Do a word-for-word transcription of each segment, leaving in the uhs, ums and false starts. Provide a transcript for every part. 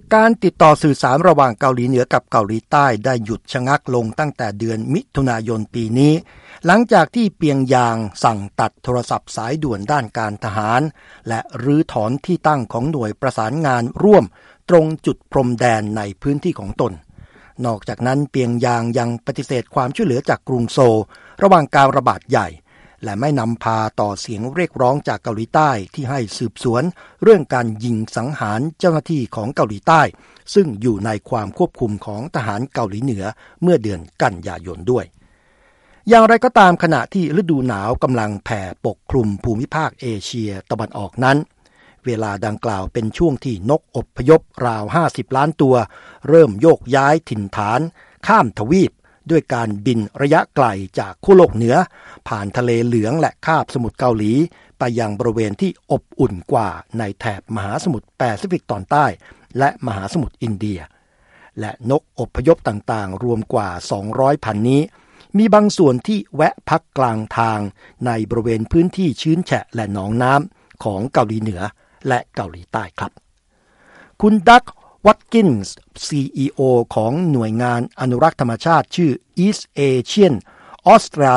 การติดต่อสื่อสารระหว่างเกาหลีเหนือกับเกาหลีใต้ได้หยุดชะงักลงตั้งแต่เดือนมิถุนายนปีนี้หลังจากที่เปียงยางสั่งตัดโทรศัพท์สายด่วนด้านการทหารและรื้อถอนที่ตั้งของหน่วยประสานงานร่วมตรงจุดพรมแดนในพื้นที่ของตนนอกจากนั้นเปียงยางยังปฏิเสธความช่วยเหลือจากกรุงโซลระหว่างการระบาดใหญ่และไม่นำพาต่อเสียงเรียกร้องจากเกาหลีใต้ที่ให้สืบสวนเรื่องการยิงสังหารเจ้าหน้าที่ของเกาหลีใต้ซึ่งอยู่ในความควบคุมของทหารเกาหลีเหนือเมื่อเดือนกันยายนด้วยอย่างไรก็ตามขณะที่ฤดูหนาวกำลังแผ่ปกคลุมภูมิภาคเอเชียตะวันออกนั้นเวลาดังกล่าวเป็นช่วงที่นกอพยพราวห้าสิบล้านตัวเริ่มโยกย้ายถิ่นฐานข้ามทวีปด้วยการบินระยะไกลจากขั้วโลกเหนือผ่านทะเลเหลืองและคาบสมุทรเกาหลีไปยังบริเวณที่อบอุ่นกว่าในแถบมหาสมุทรแปซิฟิกตอนใต้และมหาสมุทรอินเดียและนกอพยพต่างๆรวมกว่าสองร้อยพันนี้มีบางส่วนที่แวะพักกลางทางในบริเวณพื้นที่ชื้นแฉะและหนองน้ำของเกาหลีเหนือและเกาหลีใต้ครับคุณดักวัตกินส์ ซี อี โอ ของหน่วยงานอนุรักษ์ธรรมชาติชื่อ East Asian Austria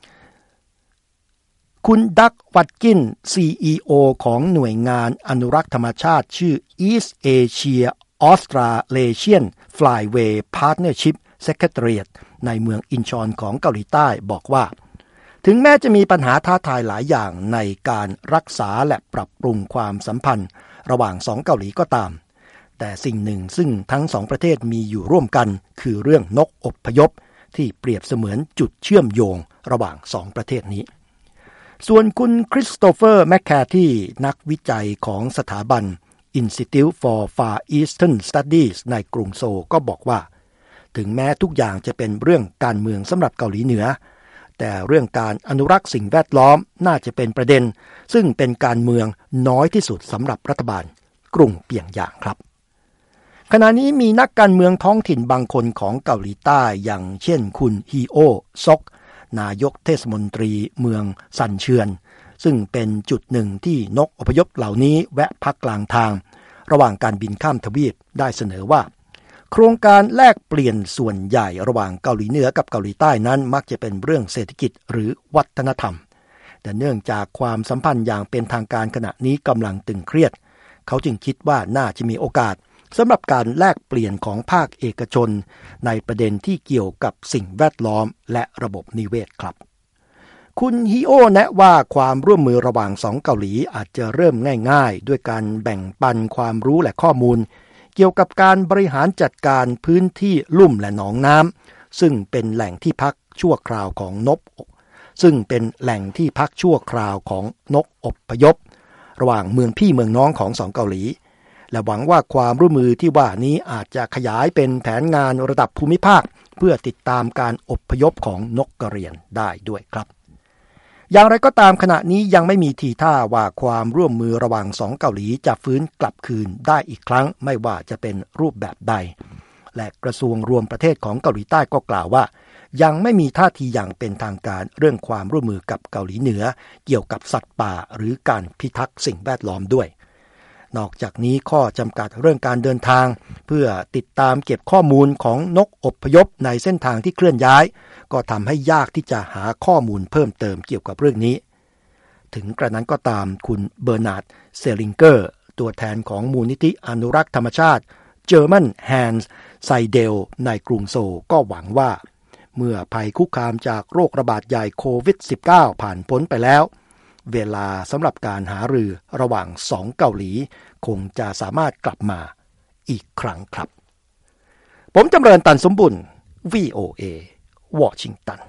คุณดักวัตกิน ซี อี โอ ของหน่วยงานอนุรักษ์ธรรมชาติชื่อ East Asia Australasian Flyway Partnership Secretariat ในเมืองอินชอนของเกาหลีใต้บอกว่าถึงแม้จะมีปัญหาท้าทายหลายอย่างในการรักษาและปรับปรุงความสัมพันธ์ระหว่างสองเกาหลีก็ตามแต่สิ่งหนึ่งซึ่งทั้งสองประเทศมีอยู่ร่วมกันคือเรื่องนกอพยพที่เปรียบเสมือนจุดเชื่อมโยงระหว่างสองประเทศนี้ส่วนคุณคริสโตเฟอร์แมคแคร์ที่นักวิจัยของสถาบัน Institute for Far Eastern Studies ในกรุงโซลก็บอกว่าถึงแม้ทุกอย่างจะเป็นเรื่องการเมืองสำหรับเกาหลีเหนือแต่เรื่องการอนุรักษ์สิ่งแวดล้อมน่าจะเป็นประเด็นซึ่งเป็นการเมืองน้อยที่สุดสำหรับรัฐบาลกรุงเปียงยางครับขณะนี้มีนักการเมืองท้องถิ่นบางคนของเกาหลีใต้อย่างเช่นคุณฮีโอซอกนายกเทศมนตรีเมืองซันเชือนซึ่งเป็นจุดหนึ่งที่นกอพยพเหล่านี้แวะพักกลางทางระหว่างการบินข้ามทวีปได้เสนอว่าโครงการแลกเปลี่ยนส่วนใหญ่ระหว่างเกาหลีเหนือกับเกาหลีใต้นั้นมักจะเป็นเรื่องเศรษฐกิจหรือวัฒนธรรมแต่เนื่องจากความสัมพันธ์อย่างเป็นทางการขณะนี้กำลังตึงเครียดเขาจึงคิดว่าน่าจะมีโอกาสสำหรับการแลกเปลี่ยนของภาคเอกชนในประเด็นที่เกี่ยวกับสิ่งแวดล้อมและระบบนิเวศครับคุณฮิโอแนะว่าความร่วมมือระหว่างสองเกาหลีอาจจะเริ่มง่ายๆด้วยการแบ่งปันความรู้และข้อมูลเกี่ยวกับการบริหารจัดการพื้นที่ลุ่มและหนองน้ำซึ่งเป็นแหล่งที่พักชั่วคราวของนกซึ่งเป็นแหล่งที่พักชั่วคราวของนกอพยพระหว่างเมืองพี่เมืองน้องของสองเกาหลีและหวังว่าความร่วมมือที่ว่านี้อาจจะขยายเป็นแผนงานระดับภูมิภาคเพื่อติดตามการอพยพของนกกระเรียนได้ด้วยครับอย่างไรก็ตามขณะนี้ยังไม่มีทีท่าว่าความร่วมมือระหว่างสองเกาหลีจะฟื้นกลับคืนได้อีกครั้งไม่ว่าจะเป็นรูปแบบใดและกระทรวงรวมประเทศของเกาหลีใต้ก็กล่าวว่ายังไม่มีท่าทีอย่างเป็นทางการเรื่องความร่วมมือกับเกาหลีเหนือเกี่ยวกับสัตว์ป่าหรือการพิทักษ์สิ่งแวดล้อมด้วยนอกจากนี้ข้อจำกัดเรื่องการเดินทางเพื่อติดตามเก็บข้อมูลของนกอพยพในเส้นทางที่เคลื่อนย้ายก็ทำให้ยากที่จะหาข้อมูลเพิ่มเติมเกี่ยวกับเรื่องนี้ถึงกระนั้นก็ตามคุณเบอร์นาร์ดเซลิงเกอร์ตัวแทนของมูลนิธิอนุรักษ์ธรรมชาติ German Hans Seidel ในกรุงโซลก็หวังว่าเมื่อภัยคุกคามจากโรคระบาดใหญ่โควิด สิบเก้า ผ่านพ้นไปแล้วเวลาสำหรับการหารือระหว่างสองเกาหลีคงจะสามารถกลับมาอีกครั้งครับผมจำเริญตันสมบุญ วี โอ เอ วอชิงตัน